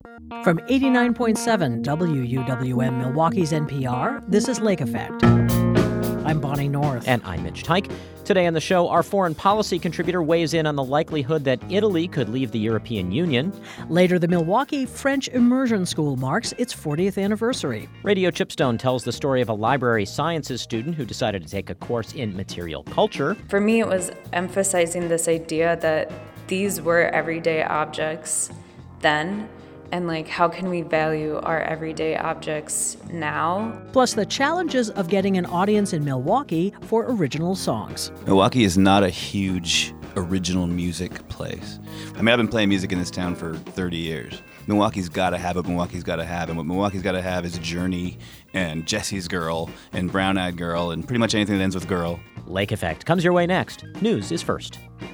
From 89.7 WUWM Milwaukee's NPR, this is Lake Effect. I'm Bonnie North. And I'm Mitch Teich. Today on the show, our foreign policy contributor weighs in on the likelihood that Italy could leave the European Union. Later, the Milwaukee French Immersion School marks its 40th anniversary. Radio Chipstone tells the story of a library sciences student who decided to take a course in material culture. For me, it was emphasizing this idea that these were everyday objects then, and how can we value our everyday objects now? Plus the challenges of getting an audience in Milwaukee for original songs. Milwaukee is not a huge original music place. I've been playing music in this town for 30 years. Milwaukee's got to have what Milwaukee's got to have, and what Milwaukee's got to have is Journey and Jesse's Girl and Brown Eyed Girl and pretty much anything that ends with girl. Lake Effect comes your way next. News is first.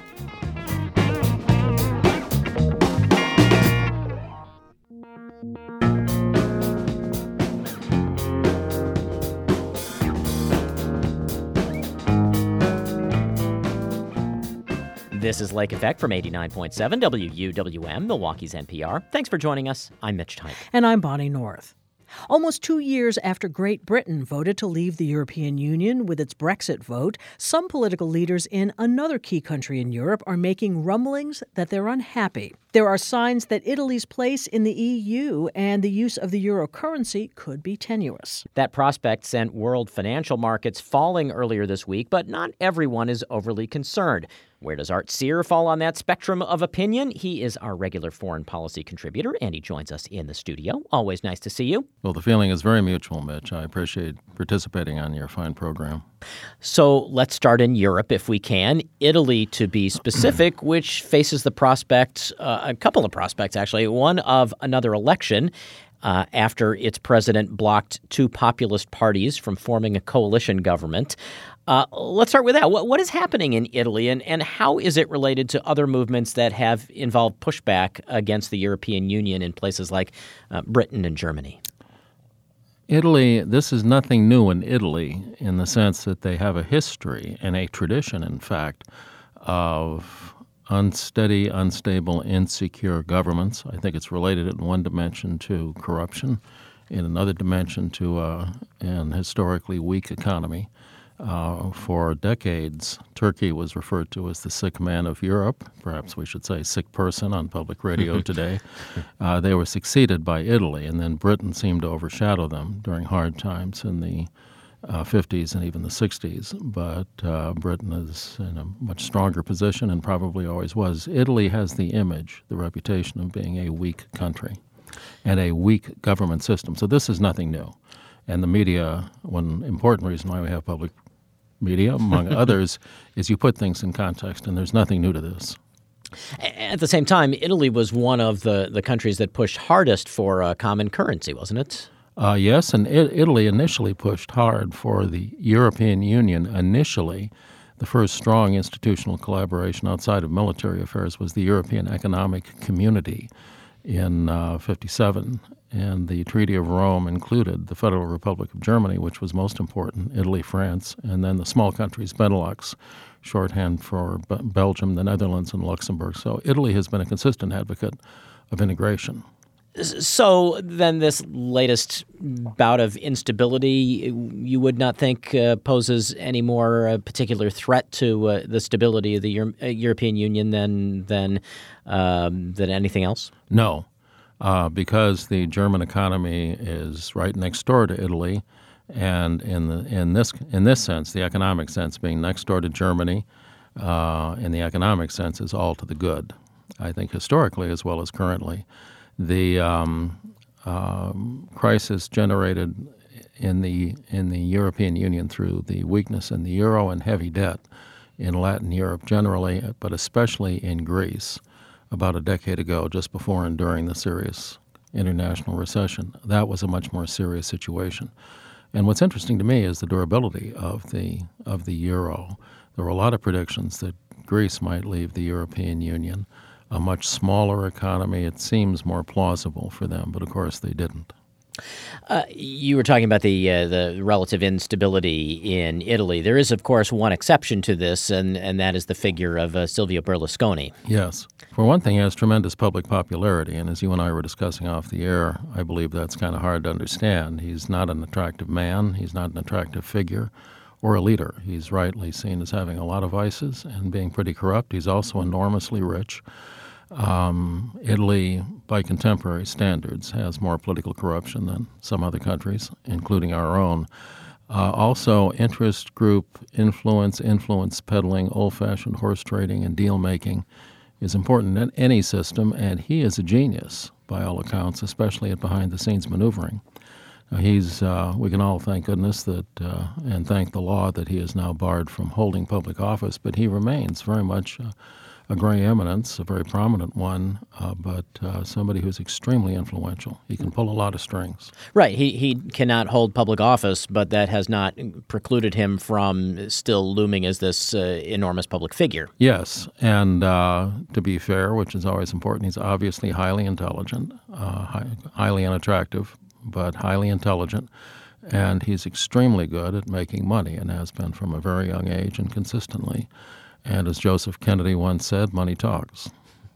This is Lake Effect from 89.7 WUWM, Milwaukee's NPR. Thanks for joining us. I'm Mitch Teich. And I'm Bonnie North. Almost 2 years after Great Britain voted to leave the European Union with its Brexit vote, some political leaders in another key country in Europe are making rumblings that they're unhappy. There are signs that Italy's place in the EU and the use of the euro currency could be tenuous. That prospect sent world financial markets falling earlier this week, but not everyone is overly concerned. Where does Art Sear fall on that spectrum of opinion? He is our regular foreign policy contributor, and he joins us in the studio. Always nice to see you. Well, the feeling is very mutual, Mitch. I appreciate participating on your fine program. So let's start in Europe, if we can. Italy, to be specific, which faces the prospect, a couple of prospects, actually. One of another election after its president blocked two populist parties from forming a coalition government. Let's start with that. What is happening in Italy, and how is it related to other movements that have involved pushback against the European Union in places like Britain and Germany? Italy, this is nothing new in Italy in the sense that they have a history and a tradition, in fact, of unsteady, unstable, insecure governments. I think it's related in one dimension to corruption, in another dimension to an historically weak economy. For decades, Turkey was referred to as the sick man of Europe. Perhaps we should say sick person on public radio today. They were succeeded by Italy, and then Britain seemed to overshadow them during hard times in the 50s and even the 60s. But Britain is in a much stronger position and probably always was. Italy has the image, the reputation of being a weak country and a weak government system. So this is nothing new. And the media, one important reason why we have public media, among others, is you put things in context, and there's nothing new to this. At the same time, Italy was one of the countries that pushed hardest for a common currency, wasn't it? Yes, and Italy initially pushed hard for the European Union. Initially, the first strong institutional collaboration outside of military affairs was the European Economic Community in 1957. And the Treaty of Rome included the Federal Republic of Germany, which was most important, Italy, France, and then the small countries, Benelux, shorthand for Belgium, the Netherlands, and Luxembourg. So Italy has been a consistent advocate of integration. So then this latest bout of instability, you would not think poses any more particular threat to the stability of the European Union than anything else? No. Because the German economy is right next door to Italy, and in this sense, the economic sense being next door to Germany, in the economic sense is all to the good. I think historically as well as currently, the crisis generated in the European Union through the weakness in the euro and heavy debt in Latin Europe generally, but especially in Greece. About a decade ago, just before and during the serious international recession. That was a much more serious situation. And what's interesting to me is the durability of the euro. There were a lot of predictions that Greece might leave the European Union. A much smaller economy, it seems more plausible for them, but of course they didn't. You were talking about the relative instability in Italy. There is, of course, one exception to this, and that is the figure of Silvio Berlusconi. Yes. For one thing, he has tremendous public popularity, and as you and I were discussing off the air, I believe that's kind of hard to understand. He's not an attractive man. He's not an attractive figure or a leader. He's rightly seen as having a lot of vices and being pretty corrupt. He's also enormously rich. Italy, by contemporary standards, has more political corruption than some other countries, including our own. Also, interest group influence peddling, old-fashioned horse trading, and deal-making is important in any system, and he is a genius, by all accounts, especially at behind-the-scenes maneuvering. We can all thank goodness that and thank the law that he is now barred from holding public office, but he remains very much a gray eminence, a very prominent one, but somebody who's extremely influential. He can pull a lot of strings. Right. He cannot hold public office, but that has not precluded him from still looming as this enormous public figure. Yes, and to be fair, which is always important, he's obviously highly intelligent, highly unattractive, but highly intelligent, and he's extremely good at making money and has been from a very young age and consistently. And as Joseph Kennedy once said, money talks.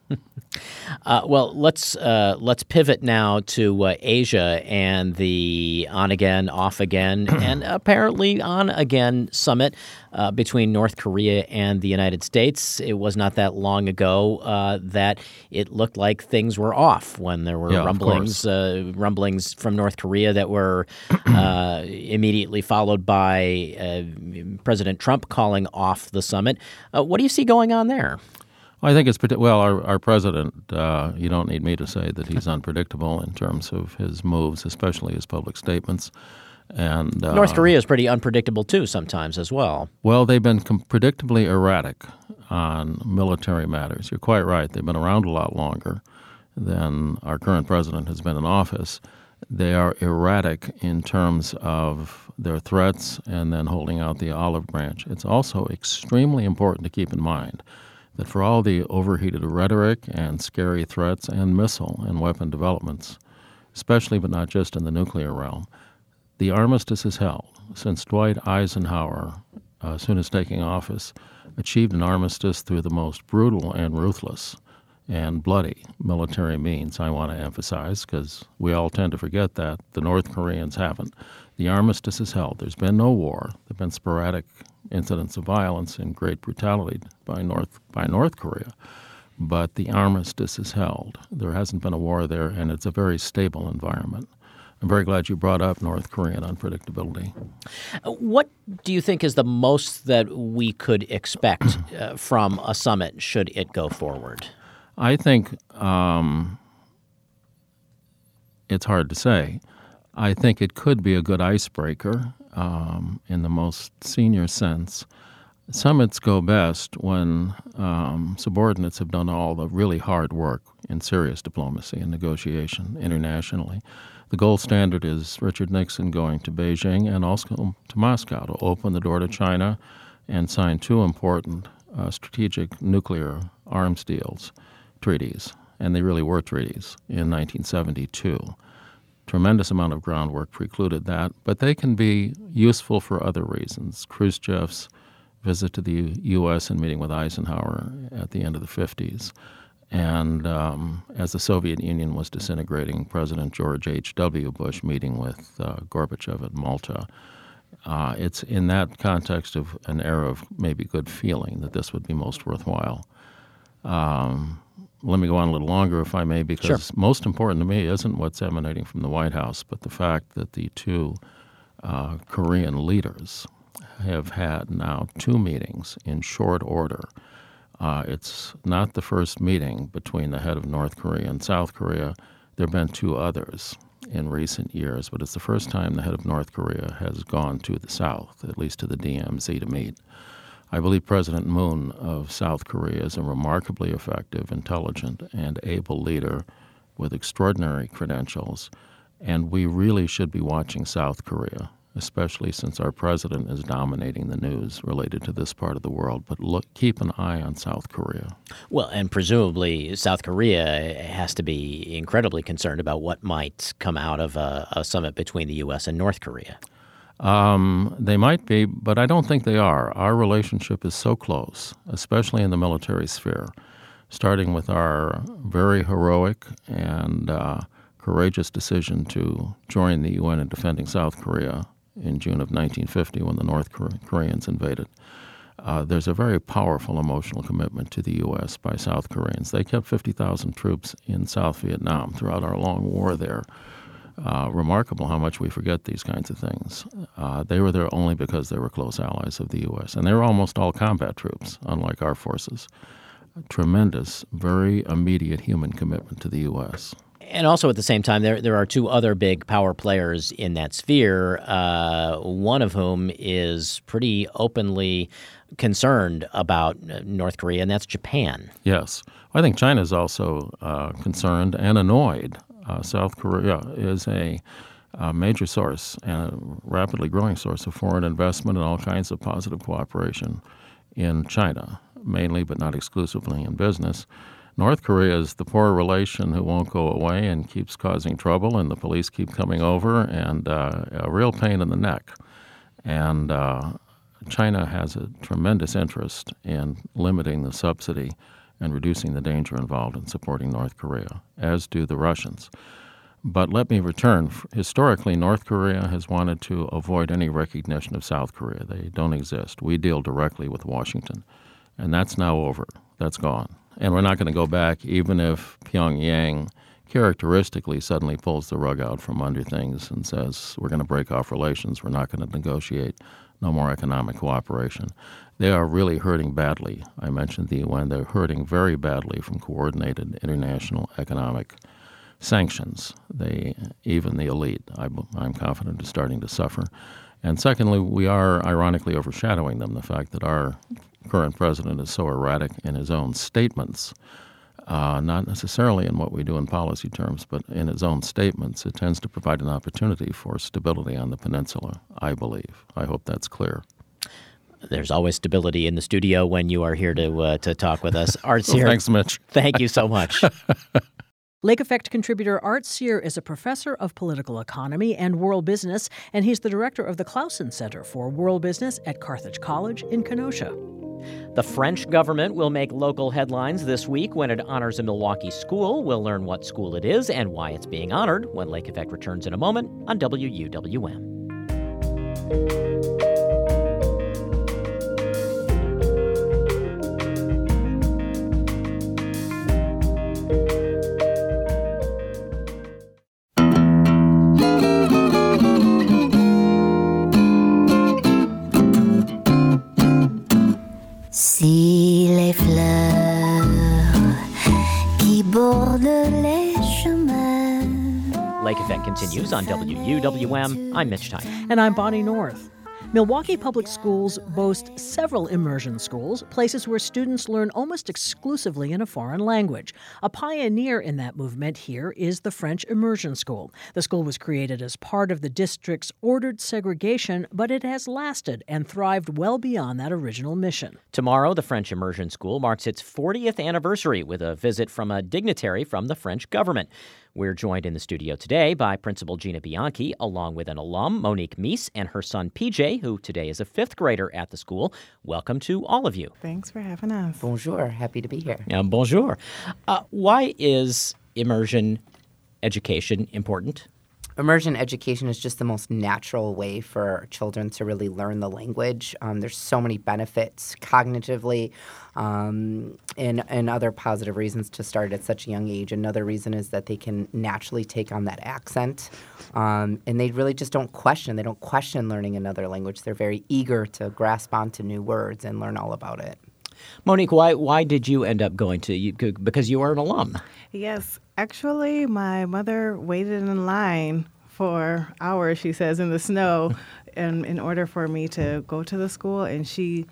Well, let's pivot now to Asia and the on-again, off-again, and apparently on-again summit between North Korea and the United States. It was not that long ago that it looked like things were off when there were rumblings from North Korea that were immediately followed by President Trump calling off the summit. What do you see going on there? I think it's our president, you don't need me to say that he's unpredictable in terms of his moves, especially his public statements. And North Korea is pretty unpredictable, too, sometimes as well. Well, they've been predictably erratic on military matters. You're quite right. They've been around a lot longer than our current president has been in office. They are erratic in terms of their threats and then holding out the olive branch. It's also extremely important to keep in mind that for all the overheated rhetoric and scary threats and missile and weapon developments, especially but not just in the nuclear realm, the armistice is held. Since Dwight Eisenhower, as soon as taking office, achieved an armistice through the most brutal and ruthless and bloody military means, I want to emphasize, because we all tend to forget that. The North Koreans haven't. The armistice is held. There's been no war. There have been sporadic incidents of violence and great brutality by North Korea, but the armistice is held. There hasn't been a war there, and it's a very stable environment. I'm very glad you brought up North Korean unpredictability. What do you think is the most that we could expect from a summit should it go forward? I think it's hard to say. I think it could be a good icebreaker in the most senior sense. Summits go best when subordinates have done all the really hard work in serious diplomacy and negotiation internationally. The gold standard is Richard Nixon going to Beijing and also to Moscow to open the door to China and sign two important strategic nuclear arms deals, treaties, and they really were treaties, in 1972. Tremendous amount of groundwork precluded that, but they can be useful for other reasons. Khrushchev's visit to the U.S. and meeting with Eisenhower at the end of the 50s. And as the Soviet Union was disintegrating, President George H.W. Bush meeting with Gorbachev at Malta. It's in that context of an era of maybe good feeling that this would be most worthwhile. Let me go on a little longer, if I may, because most important to me isn't what's emanating from the White House, but the fact that the two Korean leaders have had now two meetings in short order. It's not the first meeting between the head of North Korea and South Korea. There have been two others in recent years, but it's the first time the head of North Korea has gone to the South, at least to the DMZ, to meet. I believe President Moon of South Korea is a remarkably effective, intelligent, and able leader with extraordinary credentials, and we really should be watching South Korea especially since our president is dominating the news related to this part of the world. But keep an eye on South Korea. Well, and presumably South Korea has to be incredibly concerned about what might come out of a summit between the U.S. and North Korea. They might be, but I don't think they are. Our relationship is so close, especially in the military sphere, starting with our very heroic and courageous decision to join the UN in defending South Korea in June of 1950 when the North Koreans invaded. There's a very powerful emotional commitment to the U.S. by South Koreans. They kept 50,000 troops in South Vietnam throughout our long war there. Remarkable how much we forget these kinds of things. They were there only because they were close allies of the U.S., and they were almost all combat troops, unlike our forces. Tremendous, very immediate human commitment to the U.S. And also at the same time, there are two other big power players in that sphere, one of whom is pretty openly concerned about North Korea, and that's Japan. Yes. I think China is also concerned and annoyed. South Korea is a major source and a rapidly growing source of foreign investment and all kinds of positive cooperation in China, mainly but not exclusively in business. North Korea is the poor relation who won't go away and keeps causing trouble, and the police keep coming over, and a real pain in the neck. And China has a tremendous interest in limiting the subsidy and reducing the danger involved in supporting North Korea, as do the Russians. But let me return. Historically, North Korea has wanted to avoid any recognition of South Korea. They don't exist. We deal directly with Washington, and that's now over. That's gone. And we're not going to go back, even if Pyongyang characteristically suddenly pulls the rug out from under things and says, we're going to break off relations, we're not going to negotiate, no more economic cooperation. They are really hurting badly. I mentioned the UN. They're hurting very badly from coordinated international economic sanctions. Even the elite, I'm confident, is starting to suffer. And secondly, we are ironically overshadowing them. The fact that our current president is so erratic in his own statements, not necessarily in what we do in policy terms, but in his own statements, it tends to provide an opportunity for stability on the peninsula, I believe. I hope that's clear. There's always stability in the studio when you are here to talk with us. Art Cyr, Thanks, Mitch. Thank you so much. Lake Effect contributor Art Cyr is a professor of political economy and world business, and he's the director of the Clausen Center for World Business at Carthage College in Kenosha. The French government will make local headlines this week when it honors a Milwaukee school. We'll learn what school it is and why it's being honored when Lake Effect returns in a moment on WUWM. Si les fleurs qui bordent les chemins. Lake Effect continues on WUWM. I'm Mitch Tyner. And I'm Bonnie North. Milwaukee Public Schools boast several immersion schools, places where students learn almost exclusively in a foreign language. A pioneer in that movement here is the French Immersion School. The school was created as part of the district's ordered segregation, but it has lasted and thrived well beyond that original mission. Tomorrow, the French Immersion School marks its 40th anniversary with a visit from a dignitary from the French government. We're joined in the studio today by Principal Gina Bianchi, along with an alum, Monique Mies, and her son, PJ, who today is a fifth grader at the school. Welcome to all of you. Thanks for having us. Bonjour. Happy to be here. Bonjour. Why is immersion education important? Immersion education is just the most natural way for children to really learn the language. There's so many benefits cognitively and other positive reasons to start at such a young age. Another reason is that they can naturally take on that accent, and they really just don't question. They don't question learning another language. They're very eager to grasp onto new words and learn all about it. Monique, why did you end up going to, because you are an alum? Yes. Actually, my mother waited in line for hours, she says, in the snow in order for me to go to the school. And she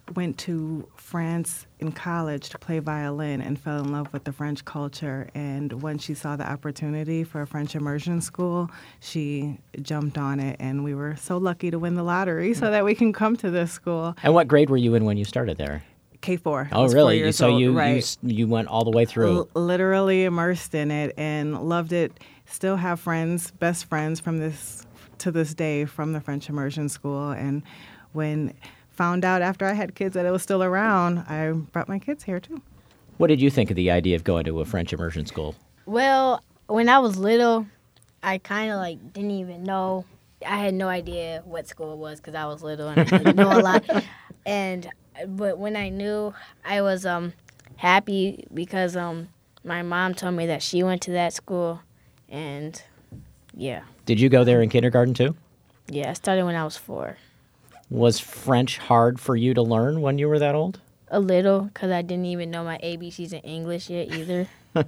went to France in college to play violin and fell in love with the French culture. And when she saw the opportunity for a French immersion school, she jumped on it. And we were so lucky to win the lottery so that we can come to this school. And what grade were you in when you started there? K4. Oh, really? 4 years So old, you right. you went all the way through. Literally immersed in it and loved it. Still have friends, best friends to this day from the French immersion school. And when found out after I had kids that it was still around, I brought my kids here too. What did you think of the idea of going to a French immersion school? Well, when I was little, I kind of didn't even know. I had no idea what school it was because I was little and I didn't know a lot. But when I knew, I was happy because my mom told me that she went to that school, and yeah. Did you go there in kindergarten too? Yeah, I started when I was 4. Was French hard for you to learn when you were that old? A little, because I didn't even know my ABCs in English yet either.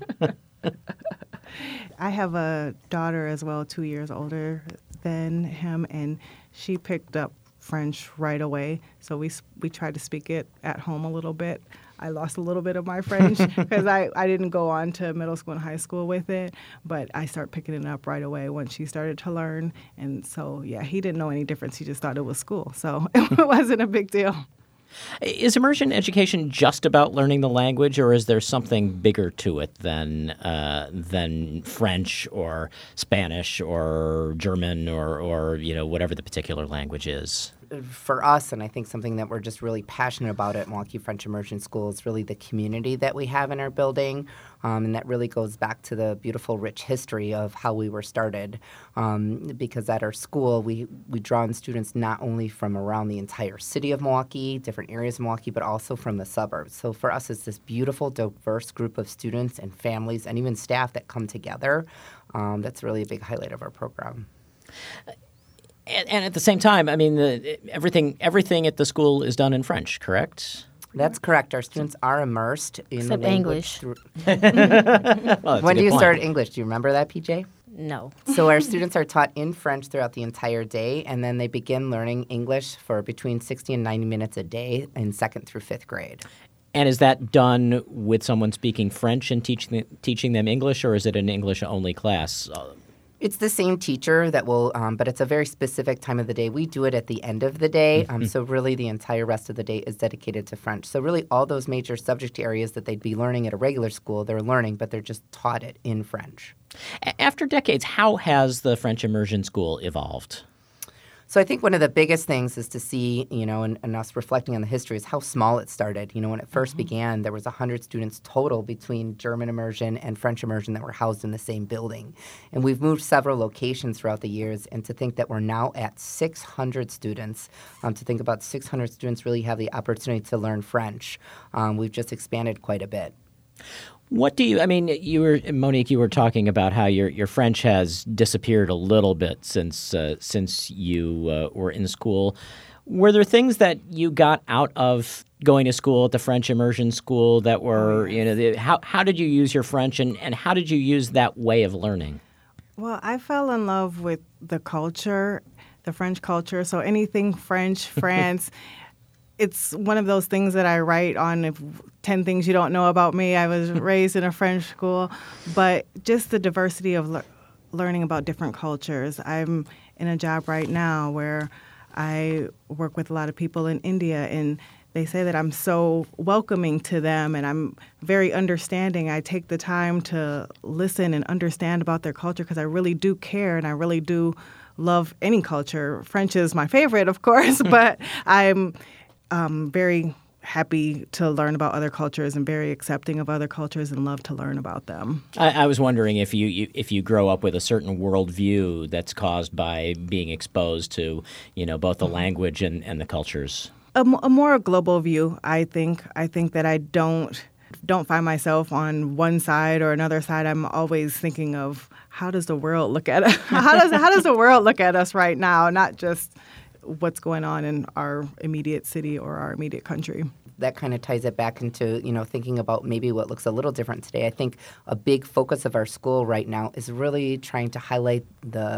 I have a daughter as well, 2 years older than him, and she picked up French right away. So we tried to speak it at home a little bit. I lost a little bit of my French because I didn't go on to middle school and high school with it, but I started picking it up right away when she started to learn. And so, yeah, he didn't know any difference. He just thought it was school. So it wasn't a big deal. Is immersion education just about learning the language, or is there something bigger to it than French or Spanish or German or whatever the particular language is? For us, and I think something that we're just really passionate about at Milwaukee French Immersion School is really the community that we have in our building, and that really goes back to the beautiful, rich history of how we were started. Because at our school, we draw in students not only from around the entire city of Milwaukee, different areas of Milwaukee, but also from the suburbs. So for us, it's this beautiful, diverse group of students and families and even staff that come together. That's really a big highlight of our program. And at the same time, I mean, everything at the school is done in French, correct? That's correct. Our students are immersed in Except the language. Well, When do you start English? Do you remember that, PJ? No. So our students are taught in French throughout the entire day, and then they begin learning English for between 60 and 90 minutes a day in 2nd through 5th grade. And is that done with someone speaking French and teaching them English, or is it an English-only class? It's the same teacher that will, but it's a very specific time of the day. We do it at the end of the day, so really the entire rest of the day is dedicated to French. So really all those major subject areas that they'd be learning at a regular school, they're learning, but they're just taught it in French. After decades, how has the French immersion school evolved? So I think one of the biggest things is to see, and us reflecting on the history is how small it started. When it first began, there was 100 students total between German immersion and French immersion that were housed in the same building. And we've moved several locations throughout the years, and to think that we're now at 600 students, to think about 600 students really have the opportunity to learn French, we've just expanded quite a bit. What do you? I mean, Monique. You were talking about how your French has disappeared a little bit since you were in school. Were there things that you got out of going to school at the French immersion school that were, how did you use your French and how did you use that way of learning? Well, I fell in love with the culture, the French culture. So anything French, France. It's one of those things that I write on 10 things you don't know about me. I was raised in a French school, but just the diversity of learning about different cultures. I'm in a job right now where I work with a lot of people in India, and they say that I'm so welcoming to them and I'm very understanding. I take the time to listen and understand about their culture because I really do care and I really do love any culture. French is my favorite, of course, but I'm very happy to learn about other cultures and very accepting of other cultures and love to learn about them. I was wondering if you grow up with a certain worldview that's caused by being exposed to, both the language and the cultures. A more global view, I think. I think that I don't find myself on one side or another side. I'm always thinking of how does the world look at us? How does the world look at us right now? Not just what's going on in our immediate city or our immediate country. That kind of ties it back into, thinking about maybe what looks a little different today. I think a big focus of our school right now is really trying to highlight the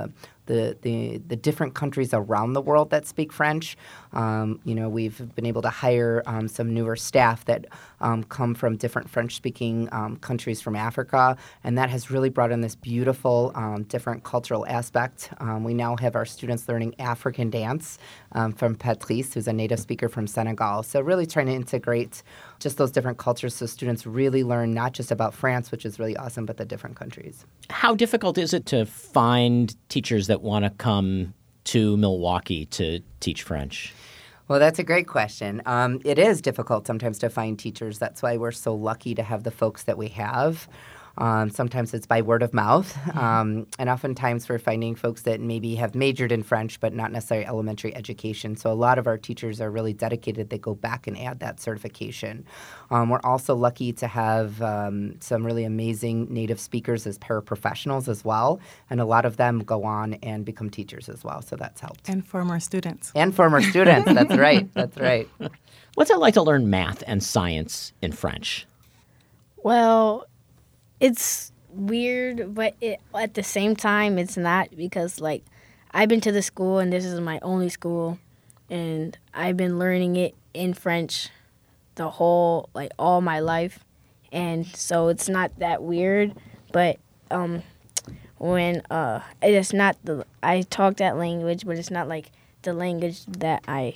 the different countries around the world that speak French. We've been able to hire some newer staff that come from different French-speaking countries from Africa, and that has really brought in this beautiful different cultural aspect. We now have our students learning African dance from Patrice, who's a native speaker from Senegal. So really trying to integrate just those different cultures so students really learn not just about France, which is really awesome, but the different countries. How difficult is it to find teachers that want to come to Milwaukee to teach French? Well, that's a great question. It is difficult sometimes to find teachers. That's why we're so lucky to have the folks that we have. Sometimes it's by word of mouth, and oftentimes we're finding folks that maybe have majored in French but not necessarily elementary education. So a lot of our teachers are really dedicated. They go back and add that certification. We're also lucky to have some really amazing native speakers as paraprofessionals as well, and a lot of them go on and become teachers as well, so that's helped. And former students. And former students, that's right, that's right. What's it like to learn math and science in French? Well, it's weird, but at the same time, it's not, because, like, I've been to the school, and this is my only school, and I've been learning it in French all my life, and so it's not that weird, but when it's not I talk that language, but it's not, like, the language that I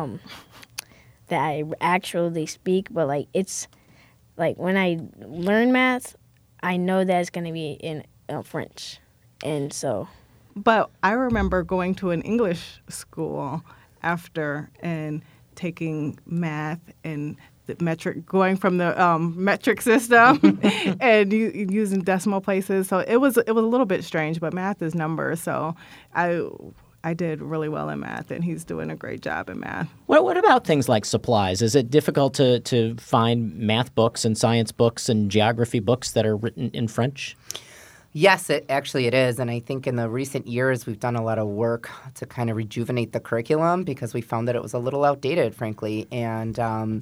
actually speak, but, like, it's, like, when I learn math, I know that it's going to be in French, and so. But I remember going to an English school after and taking math and the going from the metric system and using decimal places. So it was a little bit strange, but math is numbers. So I did really well in math, and he's doing a great job in math. What about things like supplies? Is it difficult to find math books and science books and geography books that are written in French? Yes, it is. And I think in the recent years, we've done a lot of work to kind of rejuvenate the curriculum because we found that it was a little outdated, frankly. And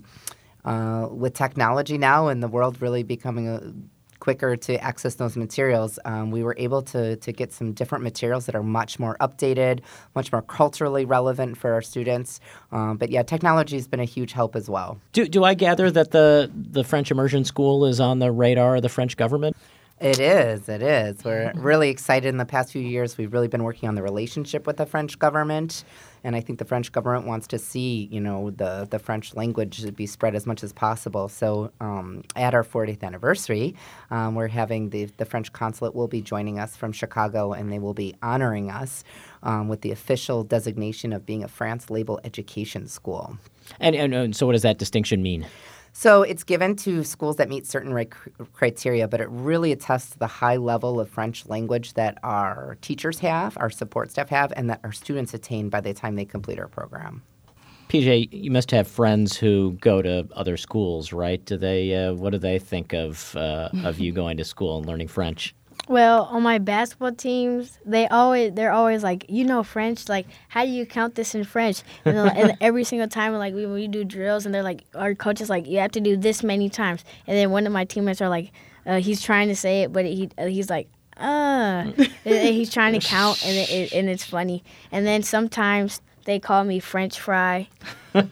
with technology now and the world really becoming quicker to access those materials, we were able to get some different materials that are much more updated, much more culturally relevant for our students. But yeah, technology has been a huge help as well. Do I gather that the French Immersion School is on the radar of the French government? It is. We're really excited. In the past few years, we've really been working on the relationship with the French government. And I think the French government wants to see, the French language be spread as much as possible. So at our 40th anniversary, we're having the French consulate will be joining us from Chicago, and they will be honoring us with the official designation of being a France Label Education School. And so what does that distinction mean? So it's given to schools that meet certain criteria, but it really attests to the high level of French language that our teachers have, our support staff have, and that our students attain by the time they complete our program. PJ, you must have friends who go to other schools, right? Do they? What do they think of you going to school and learning French? Well, on my basketball teams, they're always like, French. Like, how do you count this in French? And every single time, like when we do drills, and they're like, our coach is like, you have to do this many times. And then one of my teammates are like, he's trying to say it, but he's like, and he's trying to count, and it's funny. And then sometimes they call me French fry. Do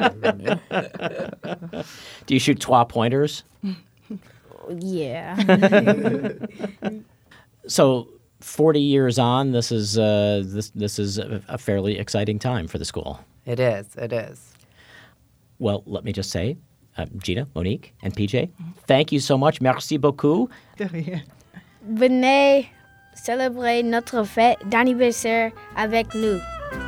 you shoot trois pointers? Yeah. So 40 years on, this is a fairly exciting time for the school. It is. Well, let me just say, Gina, Monique, and PJ, thank you so much. Merci beaucoup. Venez célébrer notre fête d'anniversaire avec nous.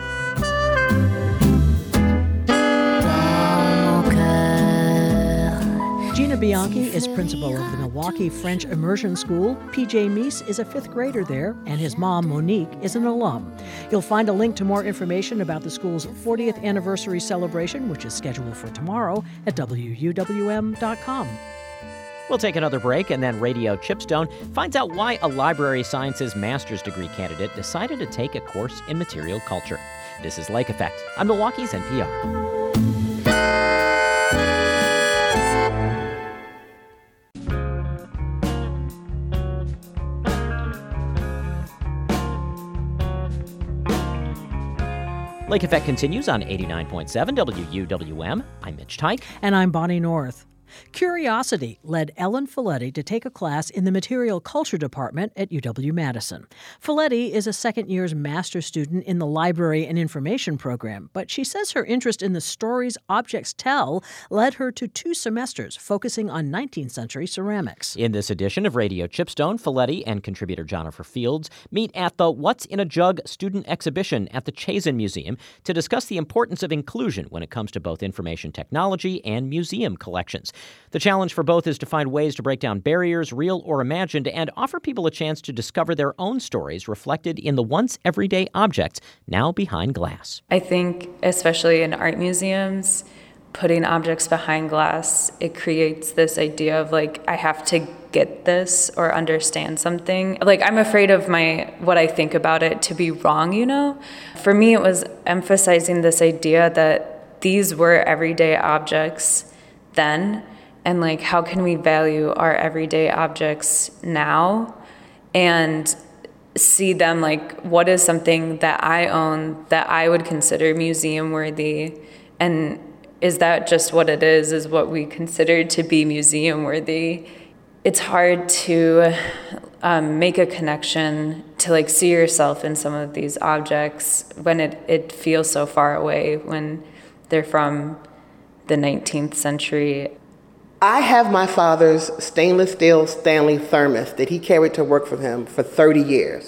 Gina Bianchi is principal of the Milwaukee French Immersion School. PJ Meese is a fifth grader there, and his mom, Monique, is an alum. You'll find a link to more information about the school's 40th anniversary celebration, which is scheduled for tomorrow, at WUWM.com. We'll take another break, and then Radio Chipstone finds out why a library sciences master's degree candidate decided to take a course in material culture. This is Lake Effect on Milwaukee's NPR. Lake Effect continues on 89.7 WUWM. I'm Mitch Teich. And I'm Bonnie North. Curiosity led Ellen Folletti to take a class in the Material Culture Department at UW-Madison. Folletti is a second-year's master's student in the Library and Information program, but she says her interest in the stories objects tell led her to 2 semesters focusing on 19th century ceramics. In this edition of Radio Chipstone, Folletti and contributor Jennifer Fields meet at the What's in a Jug student exhibition at the Chazen Museum to discuss the importance of inclusion when it comes to both information technology and museum collections. The challenge for both is to find ways to break down barriers, real or imagined, and offer people a chance to discover their own stories reflected in the once everyday objects now behind glass. I think, especially in art museums, putting objects behind glass, it creates this idea of like, I have to get this or understand something. Like, I'm afraid of what I think about it to be wrong, you know? For me, it was emphasizing this idea that these were everyday objects then, and like, how can we value our everyday objects now and see them like, what is something that I own that I would consider museum worthy, and is that just what it is what we consider to be museum worthy? It's hard to make a connection to like see yourself in some of these objects when it feels so far away, when they're from the 19th century. I have my father's stainless steel Stanley thermos that he carried to work for him for 30 years.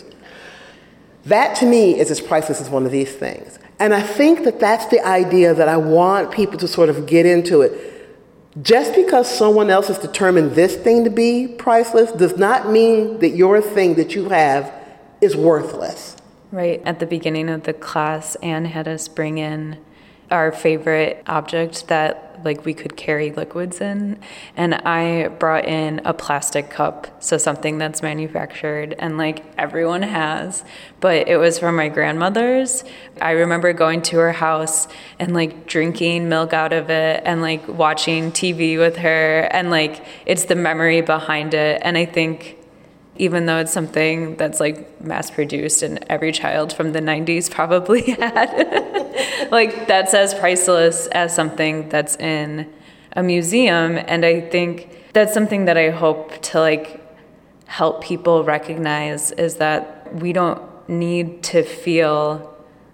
That to me is as priceless as one of these things. And I think that that's the idea that I want people to sort of get into it. Just because someone else has determined this thing to be priceless does not mean that your thing that you have is worthless. Right. At the beginning of the class, Anne had us bring in our favorite object that like we could carry liquids in, and I brought in a plastic cup, so something that's manufactured and like everyone has, but it was from my grandmother's. I remember going to her house and like drinking milk out of it and like watching TV with her, and like it's the memory behind it. And I think even though it's something that's like mass produced and every child from the 90s probably had, like that's as priceless as something that's in a museum. And I think that's something that I hope to like help people recognize, is that we don't need to feel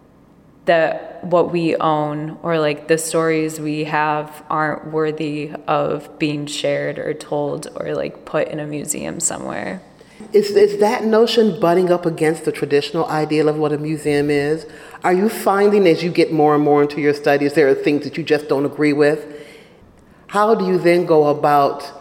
that what we own or like the stories we have aren't worthy of being shared or told or like put in a museum somewhere. Is that notion butting up against the traditional ideal of what a museum is? Are you finding as you get more and more into your studies, there are things that you just don't agree with? How do you then go about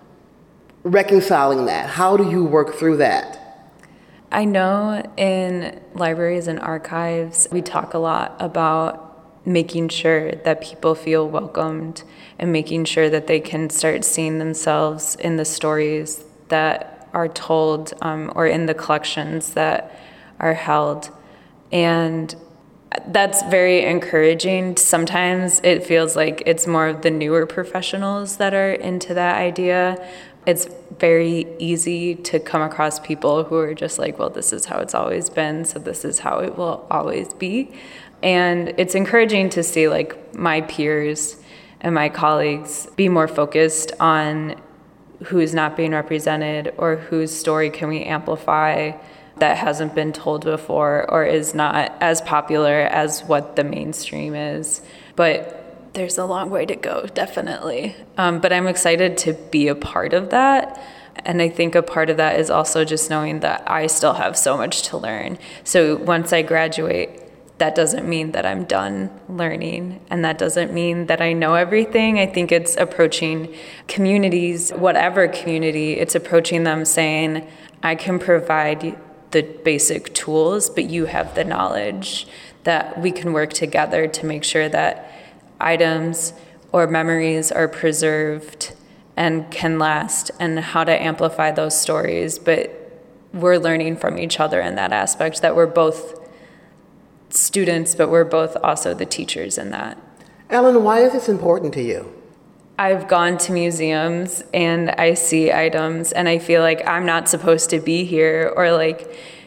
reconciling that? How do you work through that? I know in libraries and archives, we talk a lot about making sure that people feel welcomed and making sure that they can start seeing themselves in the stories that are told or in the collections that are held. And that's very encouraging. Sometimes it feels like it's more of the newer professionals that are into that idea. It's very easy to come across people who are just like, well, this is how it's always been, so this is how it will always be. And it's encouraging to see like my peers and my colleagues be more focused on who's not being represented or whose story can we amplify that hasn't been told before or is not as popular as what the mainstream is. But there's a long way to go, definitely. But I'm excited to be a part of that. And I think a part of that is also just knowing that I still have so much to learn. So once I graduate, that doesn't mean that I'm done learning, and that doesn't mean that I know everything. I think it's approaching communities, whatever community, it's approaching them saying, I can provide the basic tools, but you have the knowledge, that we can work together to make sure that items or memories are preserved and can last, and how to amplify those stories. But we're learning from each other in that aspect, that we're both students, but we're both also the teachers in that. Ellen, why is this important to you? I've gone to museums and I see items and I feel like I'm not supposed to be here, or like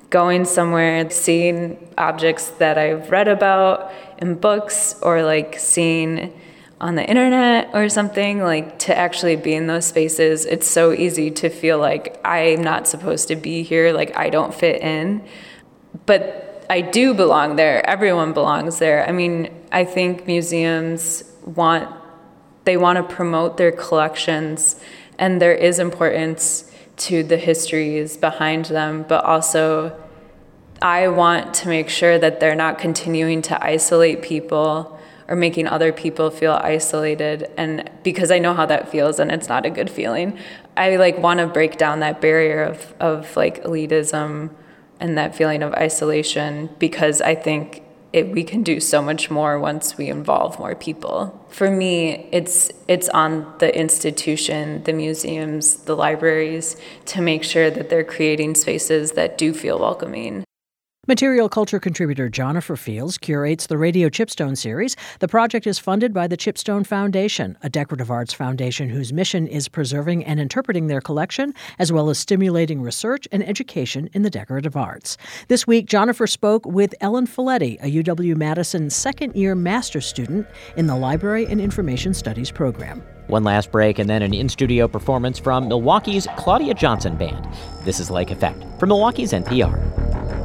going somewhere, seeing objects that I've read about in books or like seeing on the internet or something, like to actually be in those spaces, it's so easy to feel like I'm not supposed to be here, like I don't fit in. But I do belong there. Everyone belongs there. I mean, I think museums want to promote their collections, and there is importance to the histories behind them, but also I want to make sure that they're not continuing to isolate people or making other people feel isolated, and because I know how that feels and it's not a good feeling. I want to break down that barrier of elitism and that feeling of isolation, because I think we can do so much more once we involve more people. For me, it's on the institution, the museums, the libraries, to make sure that they're creating spaces that do feel welcoming. Material culture contributor Jonnifer Fields curates the Radio Chipstone series. The project is funded by the Chipstone Foundation, a decorative arts foundation whose mission is preserving and interpreting their collection, as well as stimulating research and education in the decorative arts. This week, Jonnifer spoke with Ellen Folletti, a UW-Madison second-year master's student in the Library and Information Studies program. One last break and then an in-studio performance from Milwaukee's Claudia Johnson Band. This is Lake Effect for Milwaukee's NPR.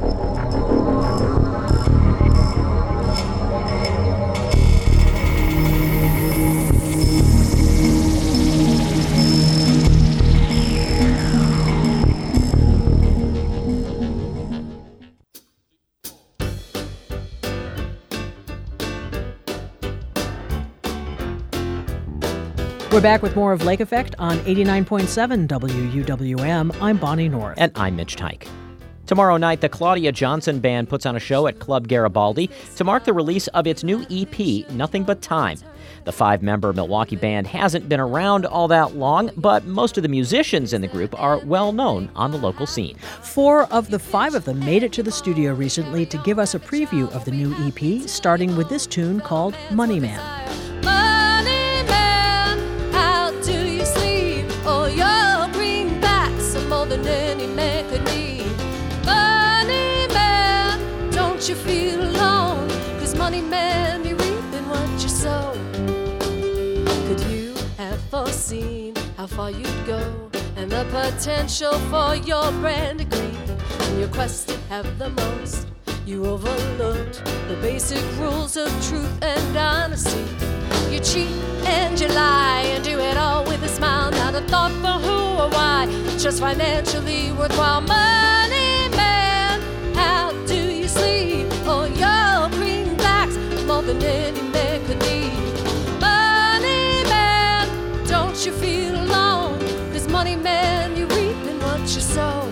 We're back with more of Lake Effect on 89.7 WUWM. I'm Bonnie North. And I'm Mitch Teich. Tomorrow night, the Claudia Johnson Band puts on a show at Club Garibaldi to mark the release of its new EP, Nothing But Time. The 5-member Milwaukee band hasn't been around all that long, but most of the musicians in the group are well known on the local scene. 4 of the 5 of them made it to the studio recently to give us a preview of the new EP, starting with this tune called Money Man. Than any man could need. Money man, don't you feel alone? 'Cause money man, you're reaping what you sow. Could you have foreseen how far you'd go and the potential for your brand to green? In your quest to have the most, you overlooked the basic rules of truth and honesty. You cheat and you lie and do it all with a smile, not a thought for who or why, just financially worthwhile. Money man, how do you sleep? Oh, your greenbacks more than any man could need. Money man, don't you feel alone? 'Cause money man, you're reaping what you sow.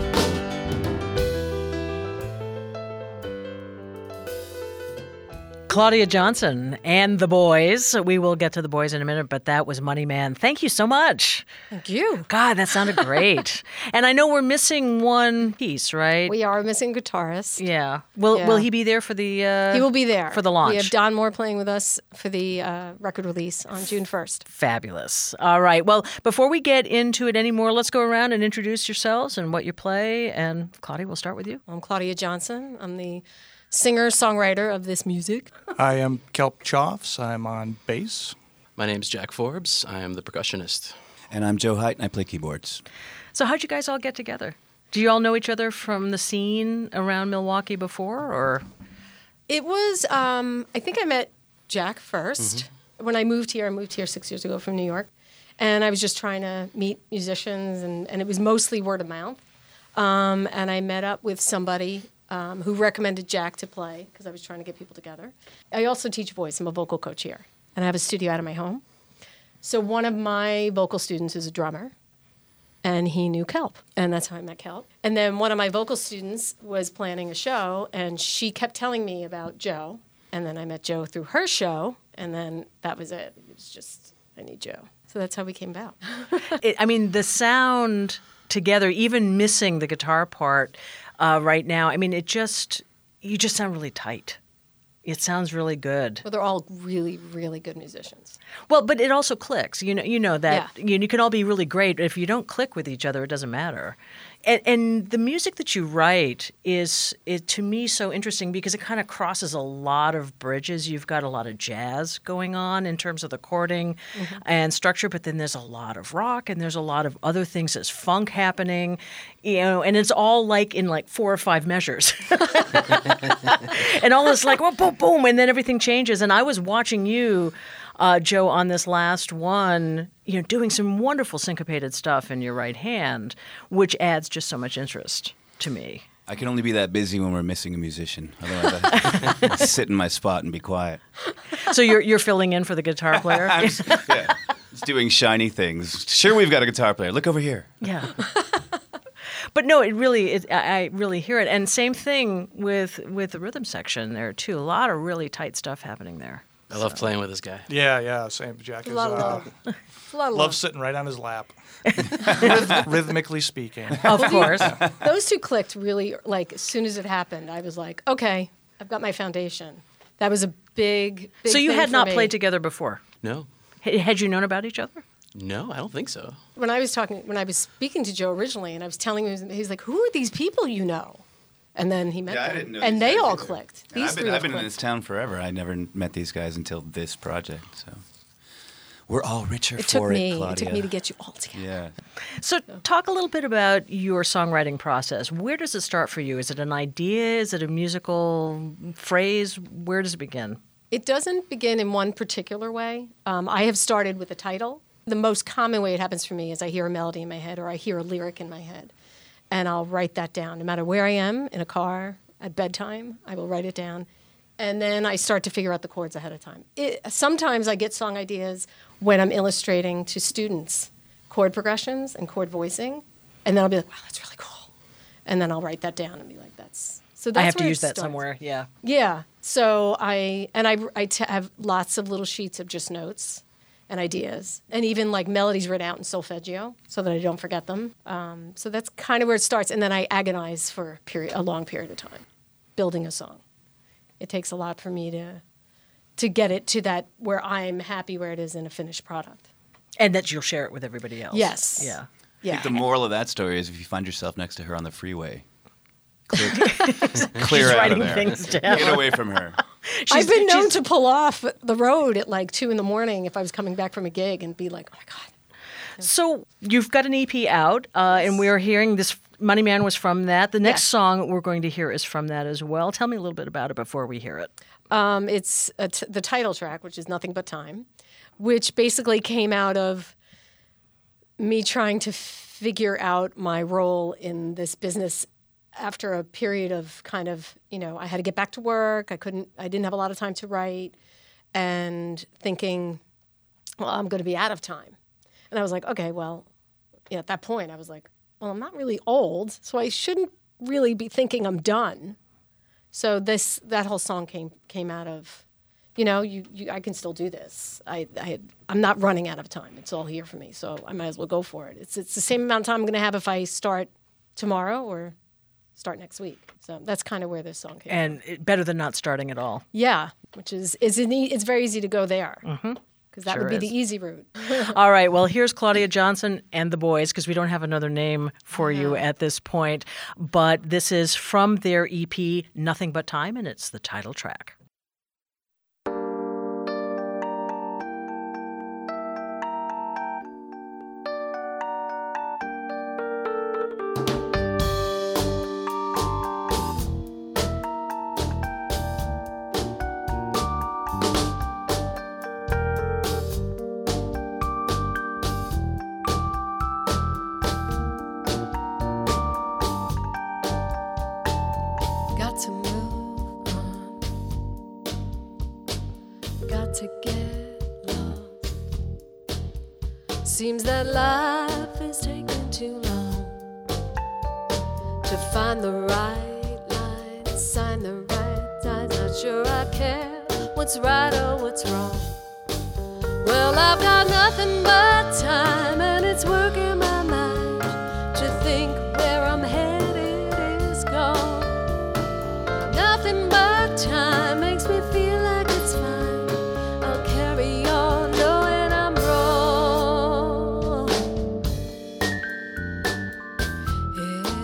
Claudia Johnson and the Boys. We will get to the Boys in a minute, but that was Money Man. Thank you so much. Thank you. God, that sounded great. And I know we're missing one piece, right? We are missing guitarist. Yeah. Will he be there for the... he will be there. For the launch. We have Don Moore playing with us for the record release on June 1st. Fabulous. All right. Well, before we get into it anymore, let's go around and introduce yourselves and what you play. And Claudia, we'll start with you. I'm Claudia Johnson. I'm the singer-songwriter of this music. I am Kelp Choffs. I'm on bass. My name's Jack Forbes. I am the percussionist. And I'm Joe Height, and I play keyboards. So how'd you guys all get together? Do you all know each other from the scene around Milwaukee before, or? It was, I think I met Jack first. Mm-hmm. When I moved here 6 years ago from New York. And I was just trying to meet musicians, and it was mostly word of mouth. And I met up with somebody who recommended Jack to play because I was trying to get people together. I also teach voice. I'm a vocal coach here. And I have a studio out of my home. So one of my vocal students is a drummer, and he knew Kelp. And that's how I met Kelp. And then one of my vocal students was planning a show, and she kept telling me about Joe. And then I met Joe through her show, and then that was it. It was just, I need Joe. So that's how we came about. The sound together, even missing the guitar part, right now, you just sound really tight. It sounds really good. Well, they're all really, really good musicians. Well, but it also clicks. You know that you can all be really great. If you don't click with each other, it doesn't matter. And the music that you write is to me so interesting because it kind of crosses a lot of bridges. You've got a lot of jazz going on in terms of the chording and structure, but then there's a lot of rock and there's a lot of other things. There's funk happening, and it's all like in like 4 or 5 measures. And all this like, well, boom, boom, and then everything changes. And I was watching you, Joe, on this last one, doing some wonderful syncopated stuff in your right hand, which adds just so much interest to me. I can only be that busy when we're missing a musician. Otherwise, I sit in my spot and be quiet. So you're filling in for the guitar player? Just doing shiny things. Sure, we've got a guitar player. Look over here. Yeah. But no, I really hear it. And same thing with the rhythm section there, too. A lot of really tight stuff happening there. I love playing with this guy. Yeah, same. Jack is, a lot of love. A lot of love love. sitting right on his lap. Rhythmically speaking. Of course. Those two clicked really, like, as soon as it happened. I was like, okay, I've got my foundation. That was a big So you thing had for not me. played together before? No. Had you known about each other? No, I don't think so. When I was speaking to Joe originally, and I was telling him, he's like, who are these people you know? And then he met them. I didn't know and these they guys all either. clicked. And These three I've been in clicked. this town forever. I never met these guys until this project. So we're all richer It for took it, me. Claudia. It took me to get you all together. Yeah. So talk a little bit about your songwriting process. Where does it start for you? Is it an idea? Is it a musical phrase? Where does it begin? It doesn't begin in one particular way. I have started with a title. The most common way it happens for me is I hear a melody in my head or I hear a lyric in my head. And I'll write that down. No matter where I am, in a car, at bedtime, I will write it down. And then I start to figure out the chords ahead of time. Sometimes I get song ideas when I'm illustrating to students chord progressions and chord voicing. And then I'll be like, wow, that's really cool. And then I'll write that down and be like, that's... So that's I have to where use it that starts. somewhere, yeah. Yeah. So I have lots of little sheets of just notes and ideas, and even like melodies written out in solfeggio so that I don't forget them. So that's kind of where it starts, and then I agonize for a long period of time, building a song. It takes a lot for me to get it to that where I'm happy where it is in a finished product. And that you'll share it with everybody else. Yes. Yeah. I think the moral of that story is if you find yourself next to her on the freeway, clear She's out writing of there. things down. Get away from her. I've been known to pull off the road at like 2 a.m. if I was coming back from a gig and be like, oh my God. So you've got an EP out, and we're hearing this. Money Man was from that. The next song we're going to hear is from that as well. Tell me a little bit about it before we hear it. It's the title track, which is Nothing But Time, which basically came out of me trying to figure out my role in this business after a period of kind of, I had to get back to work. I didn't have a lot of time to write, and thinking, well, I'm going to be out of time. And I was like, okay, well, at that point I was like, well, I'm not really old, so I shouldn't really be thinking I'm done. So that whole song came out of, I can still do this. I'm not running out of time. It's all here for me, so I might as well go for it. It's the same amount of time I'm going to have if I start tomorrow or start next week. So that's kind of where this song came from. And better than not starting at all. Yeah, which is it's very easy to go there. Because that Sure would be is. the easy route. All right. Well, here's Claudia Johnson and the Boys, because we don't have another name for you at this point. But this is from their EP, Nothing But Time, and it's the title track. Got to move on. Got to get lost. Seems that life is taking too long to find the right line, sign the right times. Not sure I care what's right or what's wrong. Well, I've got nothing but time, and it's working my mind to think where I'm headed is gone. Nothing but time makes me feel like it's fine. I'll carry on knowing I'm wrong. Yeah.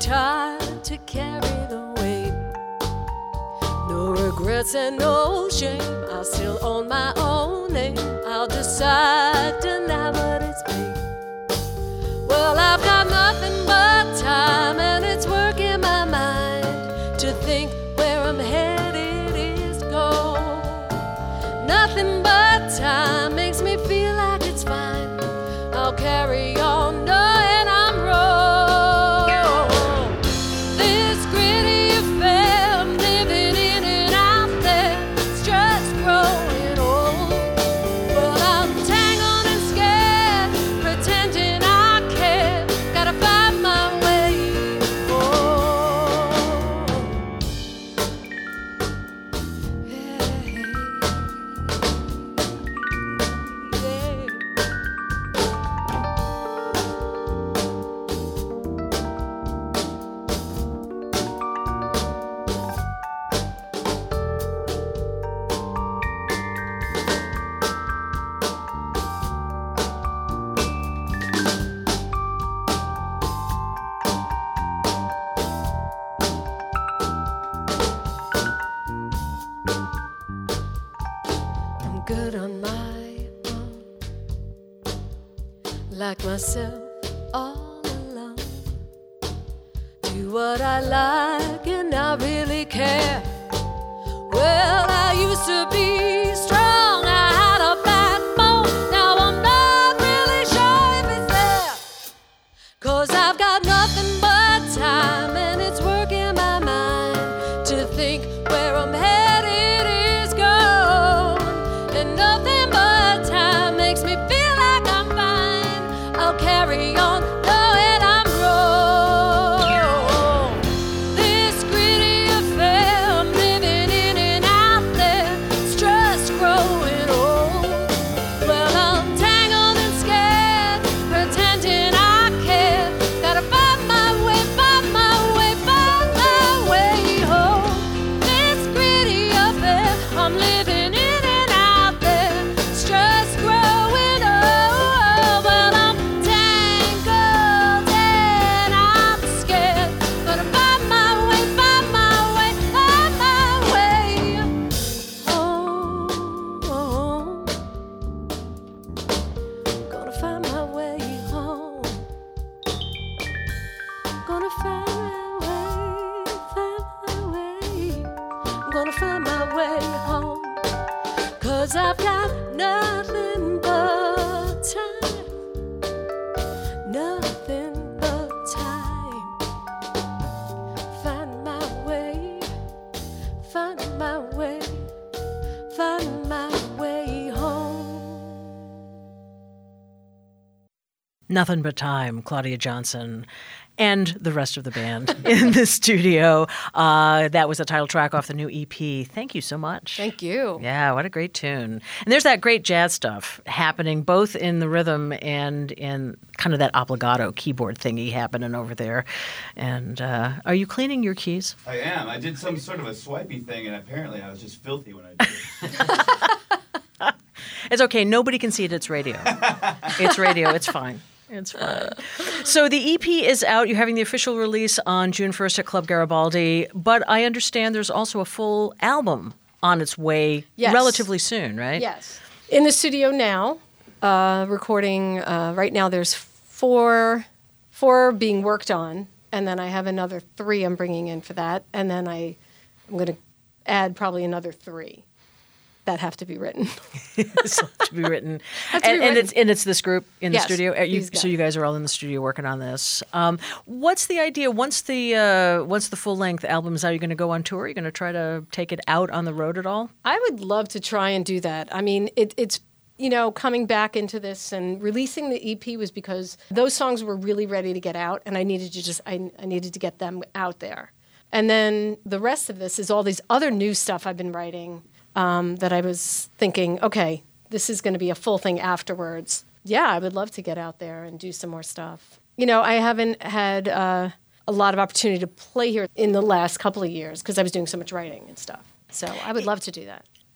tired to carry the weight. No regrets and no shame. I still own my own name. I'll decide tonight what it's been. Well, I've got nothing but time, and it's working my mind to think where I'm headed is gold. Nothing but time makes me feel like it's fine. I'll carry on knowing I'm wrong. This gritty affair I'm living in and out there, it's just growing old. Well, I'm tangled and scared, pretending I care. Gotta find my way home. I'm good on my own, like myself all alone. Do what I like and not really care. Well, I used to be strong, I had a backbone. Now I'm not really sure if it's there, 'cause I've got nothing but time, and it's working my mind to think where I'm headed is gone. And nothing but time makes me feel like I'm fine. I'll carry on knowing I'm wrong. This gritty affair I'm living in and out there, it's just growing old. Well, I'm tangled and scared, pretending I care. Gotta find my way, find my way, find my way home. This gritty affair I'm living in and out there, it's just growing old. Well, I'm tangled and I'm scared. Gotta find my way, find my way, find my way home. Gonna find my way home. Gonna find my way. I'm gonna find my way home. 'Cause I've got nothing but time. Nothing but time. Find my way. Find my way. Find my way home. Nothing But Time, Claudia Johnson, and the rest of the band in the studio. That was the title track off the new EP. Thank you so much. Thank you. Yeah, what a great tune. And there's that great jazz stuff happening both in the rhythm and in kind of that obligato keyboard thingy happening over there. And are you cleaning your keys? I am. I did some sort of a swipey thing, and apparently I was just filthy when I did it. It's okay. Nobody can see it. It's radio. It's radio. It's fine. It's fine. So the EP is out. You're having the official release on June 1st at Club Garibaldi. But I understand there's also a full album on its way relatively soon, right? Yes. In the studio now, recording. Right now there's four being worked on. And then I have another 3 I'm bringing in for that. And then I'm going to add probably another 3. That have to be written. To be written. And it's this group in the studio. So you guys are all in the studio working on this. What's the idea once the full length album is out? Are you going to go on tour? Are you going to try to take it out on the road at all? I would love to try and do that. I mean, it's coming back into this and releasing the EP was because those songs were really ready to get out, and I needed to get them out there. And then the rest of this is all these other new stuff I've been writing. That I was thinking, okay, this is going to be a full thing afterwards. Yeah, I would love to get out there and do some more stuff. I haven't had a lot of opportunity to play here in the last couple of years because I was doing so much writing and stuff. So I would love to do that.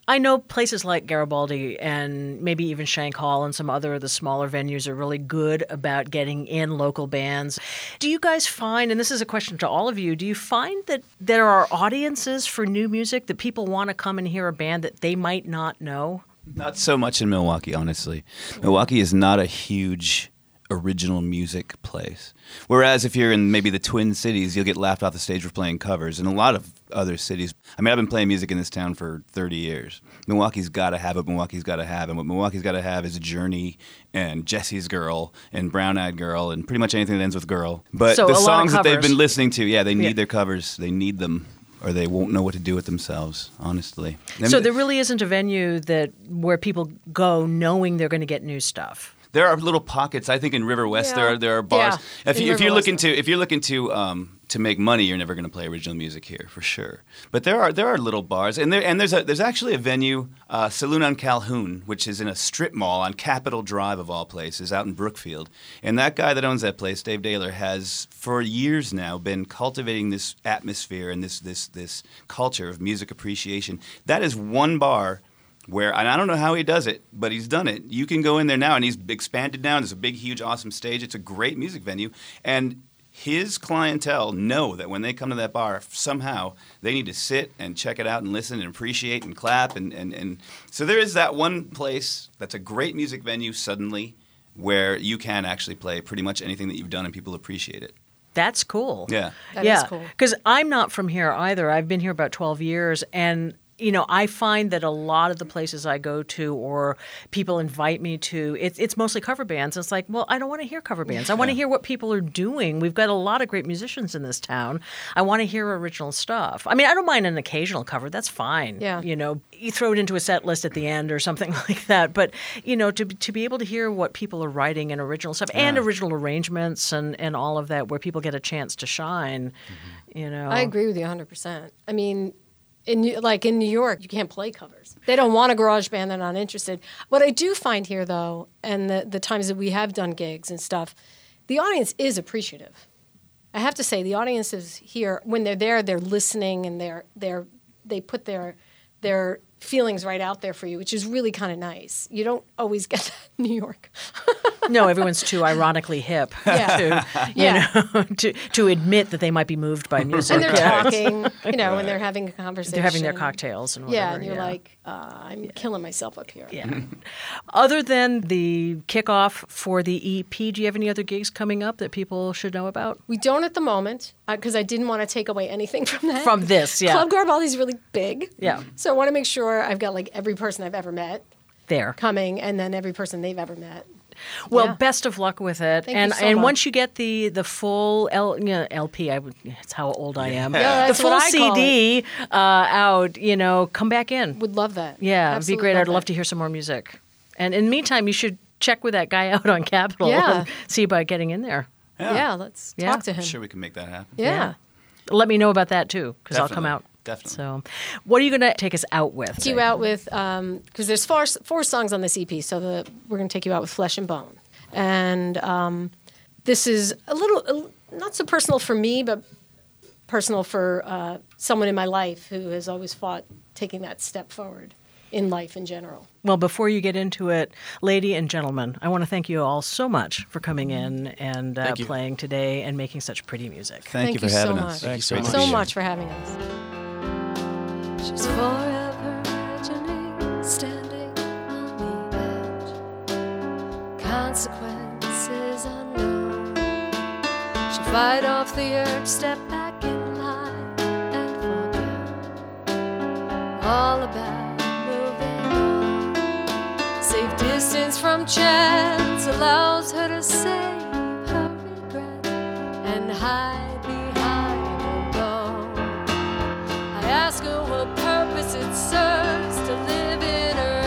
I know places like Garibaldi and maybe even Shank Hall and some other of the smaller venues are really good about getting in local bands. Do you guys find, and this is a question to all of you, do you find that there are audiences for new music, that people want to come and hear a band that they might not know? Not so much in Milwaukee, honestly. Milwaukee is not a huge original music place. Whereas if you're in maybe the Twin Cities, you'll get laughed off the stage for playing covers. In a lot of other cities, I mean, I've been playing music in this town for 30 years. Milwaukee's got to have what Milwaukee's got to have. And what Milwaukee's got to have is Journey and Jesse's Girl and Brown Eyed Girl and pretty much anything that ends with girl. But So the a lot of songs that they've covers. been listening to, yeah, they need their covers. They need them, or they won't know what to do with themselves, honestly. So there really isn't a venue that where people go knowing they're going to get new stuff. There are little pockets. I think in River West there are bars. Yeah, If you're looking to make money, you're never going to play original music here for sure. But there are little bars, and there's actually a venue, Saloon on Calhoun, which is in a strip mall on Capitol Drive of all places, out in Brookfield. And that guy that owns that place, Dave Daler, has for years now been cultivating this atmosphere and this culture of music appreciation. That is one bar where, and I don't know how he does it, but he's done it. You can go in there now, and he's expanded now. There's a big, huge, awesome stage. It's a great music venue. And his clientele know that when they come to that bar, somehow they need to sit and check it out and listen and appreciate and clap. And so there is that one place that's a great music venue suddenly where you can actually play pretty much anything that you've done and people appreciate it. That's cool. Yeah. That is cool. Because I'm not from here either. I've been here about 12 years, and I find that a lot of the places I go to or people invite me to, it's mostly cover bands. It's like, well, I don't want to hear cover bands. I want to hear what people are doing. We've got a lot of great musicians in this town. I want to hear original stuff. I mean, I don't mind an occasional cover. That's fine. Yeah. You throw it into a set list at the end or something like that. But, to be able to hear what people are writing and original stuff and original arrangements and all of that where people get a chance to shine, I agree with you 100%. I mean, in New York, you can't play covers. They don't want a garage band. They're not interested. What I do find here, though, and the times that we have done gigs and stuff, the audience is appreciative. I have to say, the audience is here. When they're there, they're listening, and they put their feelings right out there for you, which is really kind of nice. You don't always get that in New York. No, everyone's too ironically hip to admit that they might be moved by music. And they're talking, when they're having a conversation. They're having their cocktails and whatever. Yeah, and you're like, I'm killing myself up here. Yeah. Other than the kickoff for the EP, do you have any other gigs coming up that people should know about? We don't at the moment, because I didn't want to take away anything from that. From this, yeah. Club Garibaldi's really big. Yeah. So I want to make sure I've got every person I've ever met there coming, and then every person they've ever met. Well, best of luck with it. Thank you so and much. once you get the full LP, it's how old I am. Yeah, the that's full what I call CD out, come back in. Would love that. Yeah, it'd be great. I'd love that. to hear some more music. And in the meantime, you should check with that guy out on Capitol and see about getting in there. Yeah, let's talk to him. I'm sure we can make that happen. Yeah. Let me know about that too, because I'll come out. Definitely. So, what are you going to take us out with? Take you out with, because there's four songs on this EP, so we're going to take you out with Flesh and Bone. And this is a little, not so personal for me, but personal for someone in my life who has always fought taking that step forward in life in general. Well, before you get into it, lady and gentlemen, I want to thank you all so much for coming in and playing today and making such pretty music. Thank you for having us. Thank you so much for having us. She's forever imagining, standing on the edge. Consequences unknown. She'll fight off the urge, step back in line, and forget all about moving on. Safe distance from chance allows her to save her regret and hide behind a bone. I ask her what purpose it serves to live in her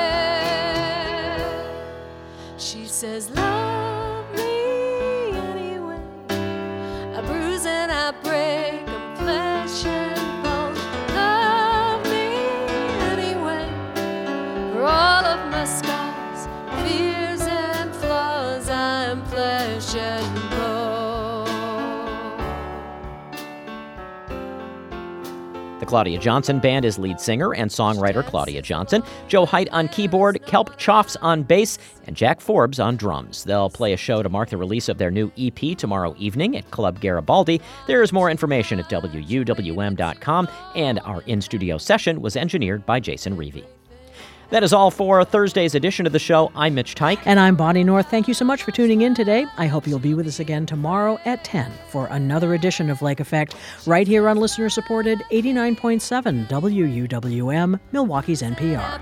head. She says, love me anyway. I bruise and I break, I'm flesh and bone. Love me anyway. For all of my scars, fears and flaws, I'm flesh and bone. The Claudia Johnson Band is lead singer and songwriter Claudia Johnson, Joe Height on keyboard, Kelp Choffs on bass, and Jack Forbes on drums. They'll play a show to mark the release of their new EP tomorrow evening at Club Garibaldi. There is more information at WUWM.com, and our in-studio session was engineered by Jason Reevey. That is all for Thursday's edition of the show. I'm Mitch Teich. And I'm Bonnie North. Thank you so much for tuning in today. I hope you'll be with us again tomorrow at 10 for another edition of Lake Effect, right here on listener-supported 89.7 WUWM, Milwaukee's NPR.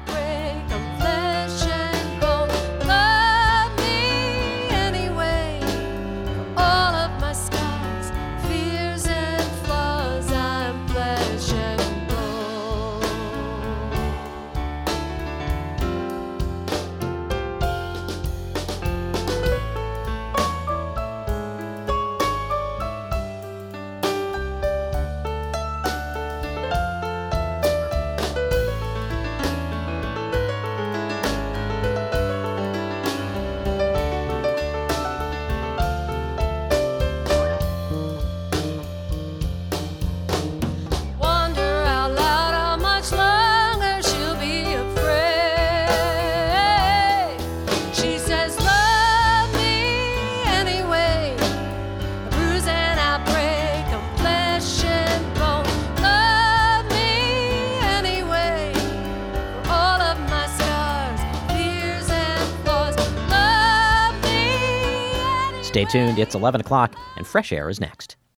Stay tuned. It's 11 o'clock, and Fresh Air is next.